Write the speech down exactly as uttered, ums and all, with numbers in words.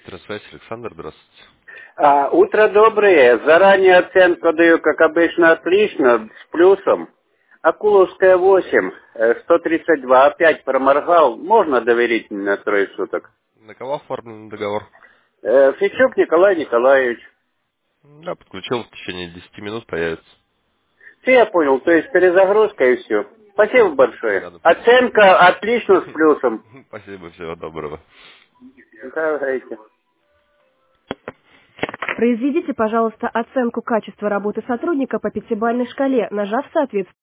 Электросвязь, Александр, здравствуйте. А, утро доброе. Заранее оценку даю, как обычно, отлично, с плюсом. Акуловская восемь, э, сто тридцать два, опять проморгал. Можно доверить на трое суток? На кого оформлен договор? Э, Фичук Николай Николаевич. Да, подключил, в течение десяти минут появится. Все я понял, то есть перезагрузка и все. Спасибо большое. Да, до свидания. Оценка отлично, с плюсом. Спасибо, всего доброго. Давайте. Произведите, пожалуйста, оценку качества работы сотрудника по пятибалльной шкале, нажав соответствующий